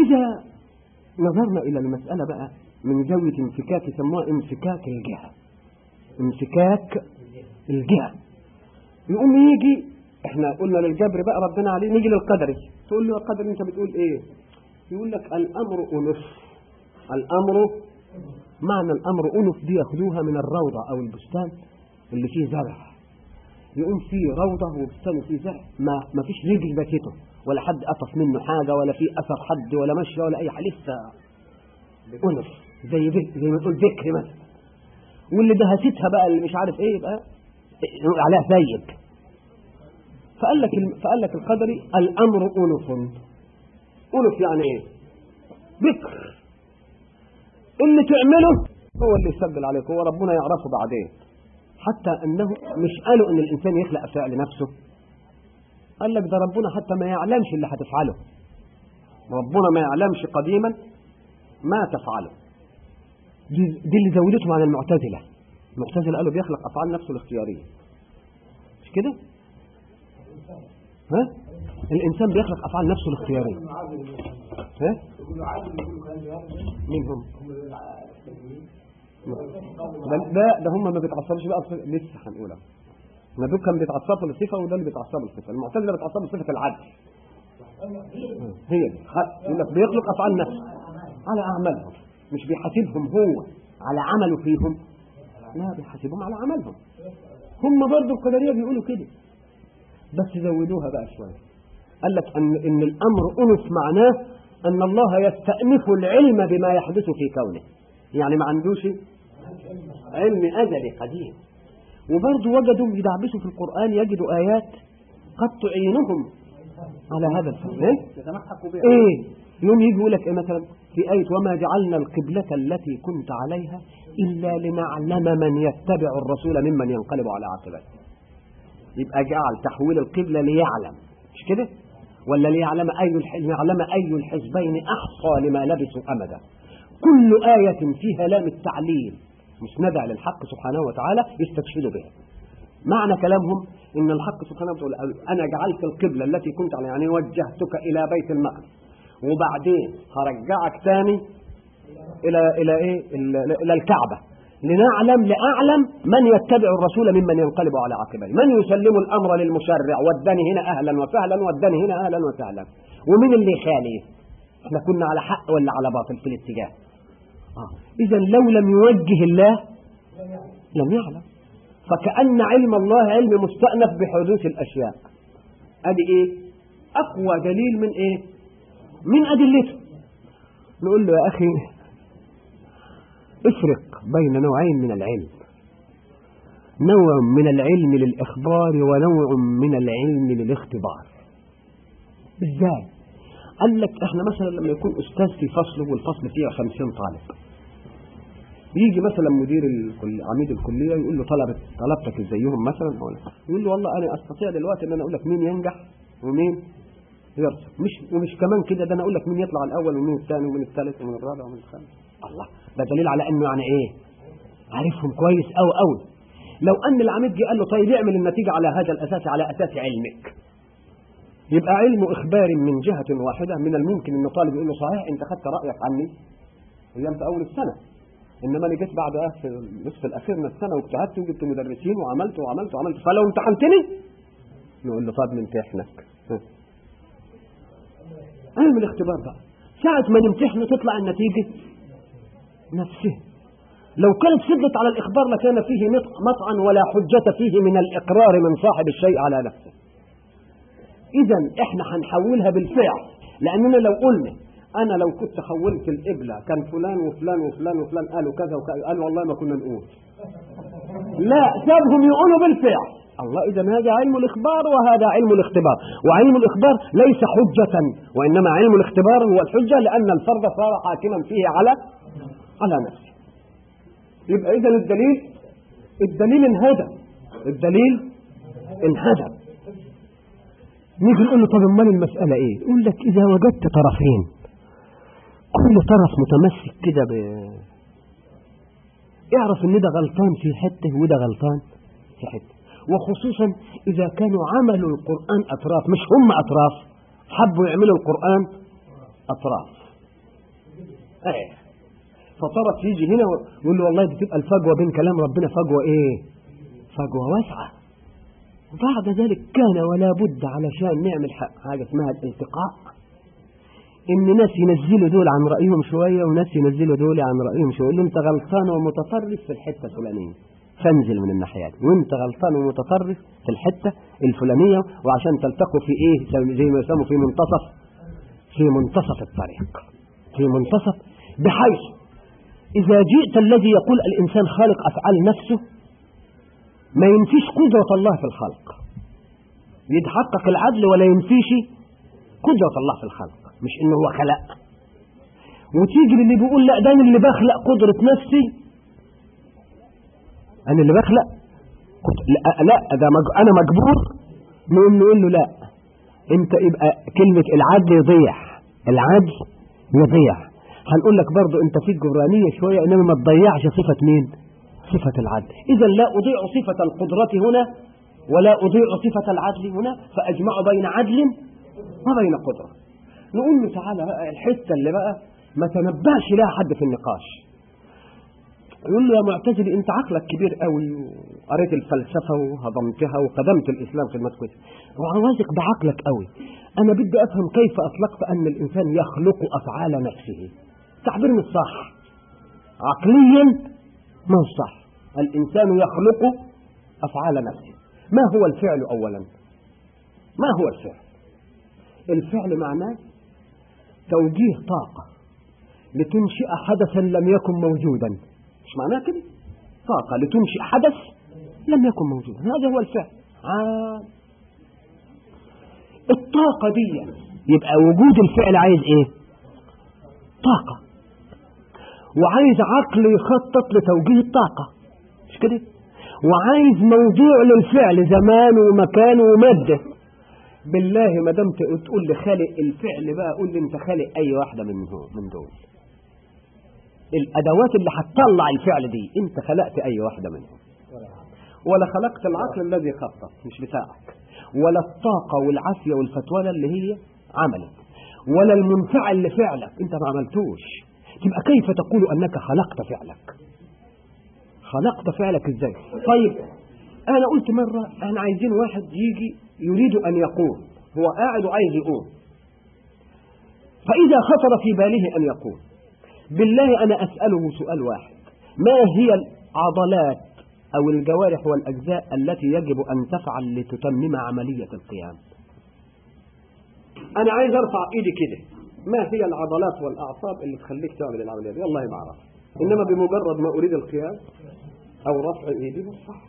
إذا نظرنا إلى المسألة بقى من زاوية انفكاك يسموها انفكاك الجهة، انفكاك الجهة، يقوم يجي احنا قلنا للجبر بقى ربنا عليه، نيجي للقدري تقول له القدر انت بتقول ايه؟ يقول لك الامر انف. الامر معنى الامر انف دي ياخدوها من الروضة او البستان اللي فيه زرع، يقوم فيه روضة وبستان فيه زرع ما فيش رجل باكته ولا حد قطف منه حاجة ولا فيه اثر حد ولا مشي ولا اي حاجة، لسه انف زي ما تقول ذكر مثلا. واللي دهستها بقى اللي مش عارف ايه يبقى عليها سيد. فقال لك القدري الامر انف. انف يعني ايه؟ ذكر. اللي تعمله هو اللي يسجل عليك، هو ربنا يعرفه بعدين. حتى انه مش قالوا ان الانسان يخلق اشياء لنفسه، قال لك ده ربنا حتى ما يعلمش اللي هتفعله، ربنا ما يعلمش قديما ما تفعله. دي اللي زودتهم عن المعتزلة. المعتزلة قالوا بيخلق افعال نفسه الاختيارية، مش كده؟ ها؟ الانسان بيخلق افعال نفسه الاختيارية. ها؟ مين هم؟ ده هم ما بيتعصبوش بقى، لسه هنقولها. ما دول كانوا بيتعصبوا للصفة وده اللي بيتعصبوا للصفة. المعتزلة بيتعصبوا لصفة العدل. هي دي يقول لك بيخلق افعال نفسه على اعمالهم، مش بيحاسبهم هو على عمله فيهم، لا بيحاسبهم على عملهم. هم برضو القدرية بيقولوا كده بس زودوها بقى شوية. قال لك ان الامر انف معناه ان الله يستأنف العلم بما يحدث في كونه، يعني ما عندوش علم ازلي قديم. وبرضو وجدوا يدعبسوا في القرآن يجدوا آيات قد تعينهم على هذا الفهم. ايه يوم يجي يقول لك ايه مثلا في آية وما جعلنا القبلة التي كنت عليها إلا لنعلم من يتبع الرسول ممن ينقلب على عقبيه. يبقى جعل تحويل القبلة ليعلم، مش كده؟ ولا ليعلم أي الحزبين أحصى لما لبثوا أمدا. كل آية فيها لام التعليل مسندة للحق سبحانه وتعالى يستشهدوا بها. معنى كلامهم إن الحق سبحانه وتعالى أنا جعلت القبلة التي كنت عليها، يعني وجهتك إلى بيت المقدس وبعدين هرجعك تاني إلى إيه؟ إلى الكعبة، لأعلم من يتبع الرسول ممن ينقلب على عقبيه، من يسلم الأمر للمشرع وداني هنا أهلا وسهلا وداني هنا أهلا وسهلا، ومن اللي خالف احنا كنا على حق ولا على باطل في الاتجاه. إذا لو لم يوجه الله لم يعلم. فكأن علم الله علم مستأنف بحدوث الأشياء. أدي إيه؟ أقوى دليل من إيه؟ من أدلته. نقول له يا أخي افرق بين نوعين من العلم، نوع من العلم للإخبار ونوع من العلم للاختبار. إزاي؟ قال لك احنا مثلا لما يكون أستاذ في فصله والفصل فيه 50 طالب، يجي مثلا مدير عميد الكلية يقول له طلبتك زيهم مثلا، يقول له والله أنا أستطيع دلوقتي أن أنا أقول لك مين ينجح ومين يرسب، ومش كمان كده، ده أنا أقول لك مين يطلع الأول ومين الثاني ومين الثالث ومين الرابع ومين الخامس. الله، ده دليل على أنه يعني إيه؟ عارفهم كويس أوي. لو أن العميد جه قال له طيب اعمل النتيجة على هذا الأساس، على أساس علمك، يبقى علم إخبار من جهة واحدة. من الممكن أن طالب يقول له صحيح أنت خدت رأيك عني أيام في أول السنة، إنما أنا جيت بعد في النصف الأخير من السنة واجتهدت وجبت مدرسين وعملت فلو امتحنتني نقول له طب نمتحنك. علم الاختبار بقى ساعة ما نمتحنه تطلع النتيجة نفسه. لو كانت شدت على الإخبار لكان فيه مطعن ولا حجة فيه من الإقرار من صاحب الشيء على نفسه. إذن إحنا هنحولها بالفعل، لأننا لو قلنا أنا لو كنت حولت القبلة كان فلان وفلان وفلان وفلان قالوا كذا وكذا، قالوا والله ما كنا نقول، لا سابهم يقولوا بالفعل. الله، إذا هذا علم الإخبار وهذا علم الاختبار. وعلم الإخبار ليس حجة، وإنما علم الاختبار هو الحجة، لأن الفرد صار حاكما فيه على نفسه. يبقى إذا الدليل انهدم. نيجي نقول له طب امال المسألة ايه؟ يقول لك اذا وجدت طرفين كل طرف متمسك كده اعرف ان ده غلطان في حته وده غلطان في حته، وخصوصا اذا كانوا عملوا القرآن اطراف، مش هم اطراف، حبوا يعملوا القرآن اطراف. فطرف يجي هنا ويقول له والله دي تبقى الفجوة بين كلام ربنا فجوة ايه؟ فجوة واسعة. وبعد ذلك كان ولا بد علشان نعمل حاجة اسمها الالتقاء، ان ناس ينزلوا دول عن رأيهم شوية وناس ينزلوا دول عن رأيهم شوية. اللي انت غلطان ومتطرف في الحتة الفلانية فانزل من الناحية دي، وانت غلطان ومتطرف في الحتة الفلانية، وعشان تلتقوا في ايه زي ما يسموا في منتصف الطريق، في منتصف، بحيث إذا جئت الذي يقول الإنسان خالق أفعال نفسه ما ينفيش قدرة الله في الخلق، يتحقق العدل ولا ينفيش قدرة الله في الخلق، مش إنه هو خلق. وتيجي اللي بيقول لا ده أنا اللي بخلق قدرة نفسي، أنا اللي بخلق لا ده أنا مجبور، نقول له لا، أنت يبقى كلمة العدل يضيع، العدل يضيع. هنقول لك برضو أنت فيك جبرانية شوية، إنما ما تضيعش صفة مين؟ صفة العدل. إذا لا أضيع صفة القدرة هنا ولا أضيع صفة العدل هنا، فأجمع بين عدل وبين قدرة. نقول له تعالى بقى الحتة اللي بقى ما تنبهش لها حد في النقاش، يقول له يا معتزلي أنت عقلك كبير قوي وقريت الفلسفة وهضمتها وقدمت الإسلام خدمة كويسة وعواثق بعقلك قوي، أنا بدي أفهم كيف أطلقت أن الإنسان يخلق أفعال نفسه. تعبير مش صح عقليا، ما هو صح. الإنسان يخلق أفعال نفسه. ما هو الفعل أولا؟ ما هو الفعل؟ الفعل معناه توجيه طاقة لتنشئ حدثا لم يكن موجودا، مش معناه كده؟ طاقة لتنشئ حدث لم يكن موجودا، هذا هو الفعل. الطاقة دي يبقى وجود الفعل عايز ايه؟ طاقة، وعايز عقل يخطط لتوجيه الطاقة، مش كده؟ وعايز موضوع للفعل، زمان ومكان ومادة. بالله ما دام تقول لي خالق الفعل بقى، قول لي انت خالق اي واحدة من دول الادوات اللي هتطلع الفعل دي، انت خلقت اي واحدة منهم؟ ولا خلقت العقل الذي خطط مش بتاعك، ولا الطاقة والعافية والفتوانة اللي هي عملت، ولا المنفعل لفعلك انت ما عملتوش. تبقى كيف تقول انك خلقت فعلك؟ خلقت فعلك ازاي؟ طيب انا قلت مرة احنا عايزين واحد يجي يريد ان يقوم، هو قاعد وعايز يقوم، فاذا خطر في باله ان يقوم، بالله انا اسأله سؤال واحد: ما هي العضلات او الجوارح والاجزاء التي يجب ان تفعل لتتمم عملية القيام؟ انا عايز ارفع ايدي كده، ما هي العضلات والاعصاب اللي تخليك تعمل العملية دي؟ والله ما اعرف، انما بمجرد ما اريد القيام او رفع ايدي صح،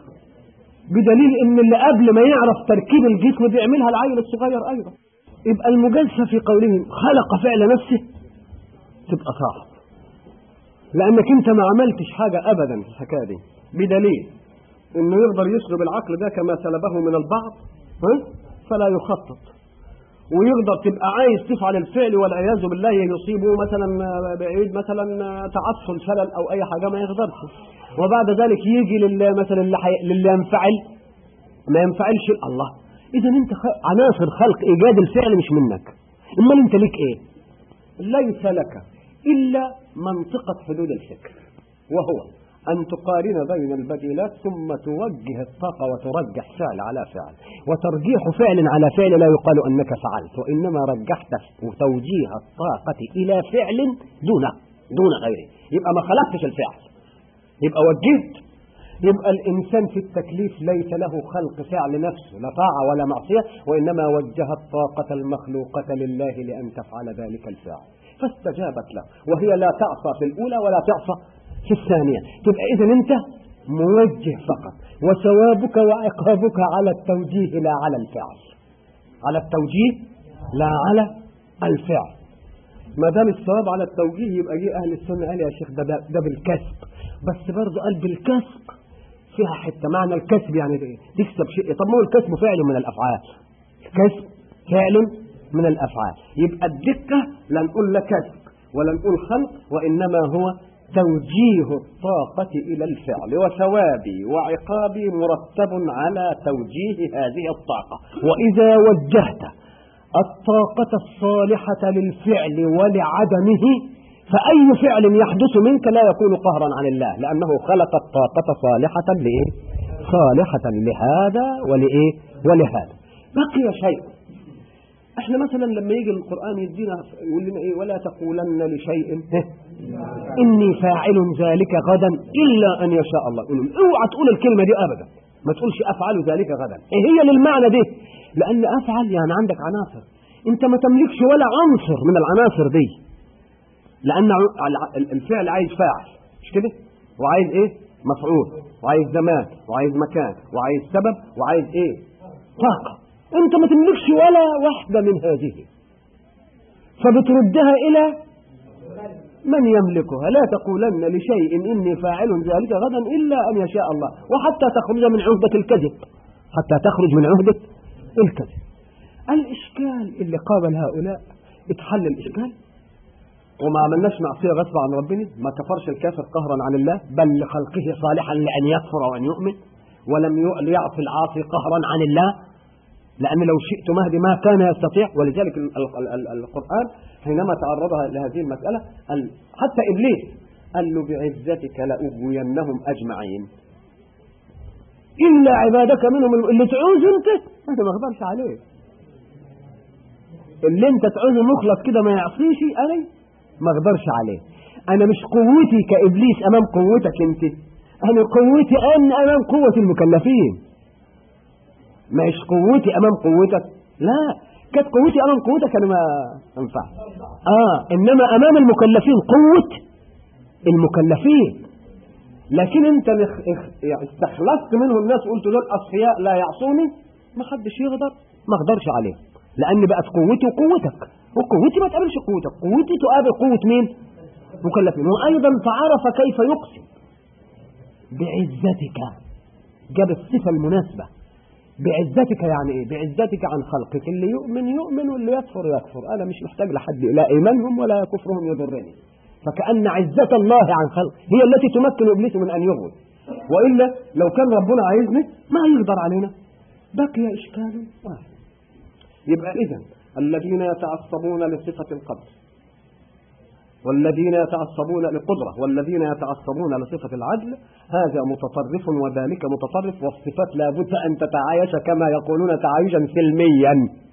بدليل ان اللي قبل ما يعرف تركيب الجسم بيعملها العيل الصغير ايضا. يبقى المجازفة في قولهم خلق فعل نفسه تبقى صعب، لانك انت ما عملتش حاجة ابدا في الحكاية دي، بدليل انه يقدر يسلب العقل ده كما سلبه من البعض فلا يخطط، ويقدر تبقى عايز تفعل الفعل والعياذ بالله يصيبه مثلا بعيد مثلا تعطل شلل او اي حاجة ما يقدرش، وبعد ذلك يجي مثلا للي ينفعل ما ينفعلش. الله، اذا انت عناصر خلق ايجاد الفعل مش منك، امال انت ليك ايه؟ ليس لك الا منطقة حدود الفكر، وهو أن تقارن بين البديلات ثم توجه الطاقة وترجح فعل على فعل، وترجيح فعل على فعل لا يقال أنك فعلت، وإنما رجحت توجيه الطاقة إلى فعل دون غيره، يبقى ما خلقتش الفعل، يبقى وجهت. يبقى الإنسان في التكليف ليس له خلق فعل نفسه لا طاعة ولا معصية، وإنما وجه الطاقة المخلوقة لله لأن تفعل ذلك الفعل، فاستجابت له، وهي لا تعصى في الأولى ولا تعصى في الثانية. تبقى إذن أنت موجه فقط، وثوابك وعقابك على التوجيه لا على الفعل، على التوجيه لا على الفعل. ما دام الثواب على التوجيه يبقى جه أهل السنة قال يا شيخ ده بالكسب، بس برضه قال بالكسب فيها حتة، معنى الكسب يعني ايه؟ تكسب شيء. طب ما هو الكسب فعل من الأفعال، الكسب فعل من الأفعال، يبقى الدقة لا نقول لا كسب ولا نقول خلق، وإنما هو توجيه الطاقة إلى الفعل، وثوابي وعقابي مرتب على توجيه هذه الطاقة. وإذا وجهت الطاقة الصالحة للفعل ولعدمه فأي فعل يحدث منك لا يكون قهرا عن الله، لأنه خلق الطاقة صالحة لإيه؟ صالحة لهذا ولإيه؟ ولهذا. بقي شيء، احنا مثلا لما يجي القرآن يدينا يقول لنا ايه؟ ولا تقولن لشيء اني فاعل ذلك غدا الا ان يشاء الله. اوعى تقول الكلمة دي ابدا، ما تقولش افعل ذلك غدا. ايه هي للمعنى دي؟ لان افعل يعني عندك عناصر انت ما تملكش ولا عنصر من العناصر دي، لان الفعل عايز فاعل مش كده، وعايز ايه؟ مفعول، وعايز زمان، وعايز مكان، وعايز سبب، وعايز ايه؟ طاقة. انت ما تملكش ولا واحدة من هذه، فبتردها الى من يملكها. لا تقولن لشيء اني فاعل ذلك غدا الا ان يشاء الله، وحتى تخرج من عهدة الكذب، حتى تخرج من عهدة الكذب. الاشكال اللي قابل هؤلاء اتحل الاشكال، وما عملناش معصية غصب عن ربنا، ما كفرش الكافر قهرا عن الله، بل لخلقه صالحا لأن يكفر وأن يؤمن، ولم يعصي العاصي قهرا عن الله، لأن لو شئت مهدي ما كان يستطيع. ولذلك القرآن حينما تعرضها لهذه المسألة حتى إبليس قال له بعزتك لأغوينهم أجمعين إلا عبادك منهم اللي تعوز أنت ما اقدرش عليه، اللي أنت تعوزه مخلص كده ما يعصيش أنا ما اقدرش عليه. أنا مش قوتي كإبليس أمام قوتك أنت، أنا قوتي أمام قوة المكلفين، مش قوتي أمام قوتك. لا، كانت قوتي أمام قوتك أنا ما أنفع. إنما أمام المكلفين قوة المكلفين. لكن أنت استخلصت منه الناس وقلت دول أصفياء لا يعصوني، ما حدش يقدر، ما اقدرش عليه، لأن بقت قوتي وقوتك، وقوتي ما تقابلش قوتك، قوتي تقابل قوة مين؟ مكلفين. وأيضا تعرف كيف يقسم بعزتك، جاب الصفة المناسبة. بعزتك يعني ايه؟ بعزتك عن خلقك، اللي يؤمن يؤمن واللي يكفر يكفر، انا مش محتاج لحد لا ايمانهم ولا كفرهم يضرني. فكأن عزة الله عن خلق هي التي تمكن ابليس من ان يغوي، والا لو كان ربنا عايزني ما يقدر علينا. بقي اشكال واحد. يبقى اذا الذين يتعصبون لصفة القدر، والذين يتعصبون للقدرة، والذين يتعصبون لصفة العدل، هذا متطرف وذلك متطرف، والصفات لابد أن تتعايش كما يقولون تعايشا سلميا.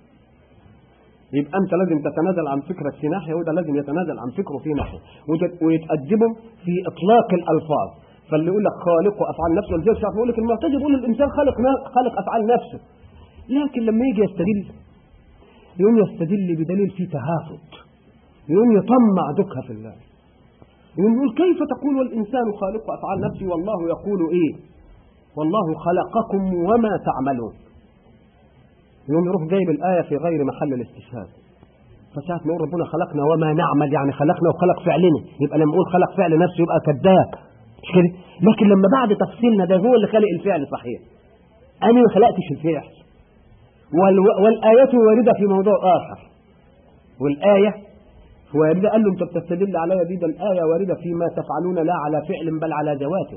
يبقى أنت لازم تتنازل عن فكرك في ناحية، وده لازم يتنازل عن فكره في ناحية، ويتأدبوا في إطلاق الألفاظ. فاللي يقول لك خالق وأفعال نفسه، والزي الشعب يقول لك المعتزل يقول الإنسان خالق أفعال نفسه، لكن لما يجي يستدل يقوم يستدل بدليل فيه تهافت، يقوم يطمع دكها في الله، يقول كيف تقول والإنسان خالق أفعال نفسه والله يقول إيه؟ والله خلقكم وما تعملون. يقوم يروح جايب الآية في غير محل الاستشهاد. فساعة ما يقول ربنا خلقنا وما نعمل، يعني خلقنا وخلق فعلنا، يبقى لما يقول خلق فعل نفسه يبقى كذاب، مش كده؟ لكن لما بعد تفصيلنا ده هو اللي خلق الفعل صحيح، أنا ما خلقتش الفعل. والآية واردة في موضوع آخر، والآية واردة قال له أنت بتستدل عليها دي، ده الآية واردة فيما تفعلون لا على فعل بل على ذوات.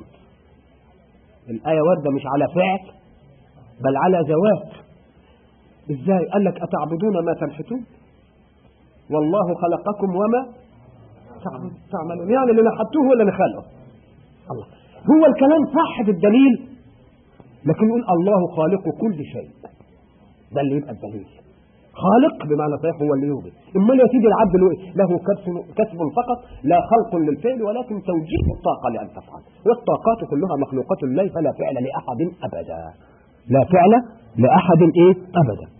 الآية واردة مش على فعل بل على ذوات. إزاي؟ قال لك أتعبدون ما تنحتون والله خلقكم وما تعملون، يعني اللي نحتوه ولا نخلقه الله. هو الكلام صح بالدليل، لكن يقول الله خالق كل شيء، ده اللي يبقى الدليل. خالق بمعنى صحيح هو اللي يوجد. امال يا سيدي العبد له كسب فقط، لا خلق للفعل ولكن توجيه الطاقة لأن تفعل، والطاقات كلها مخلوقات لله، فلا فعل لأحد أبدا، لا فعل لأحد أبدا.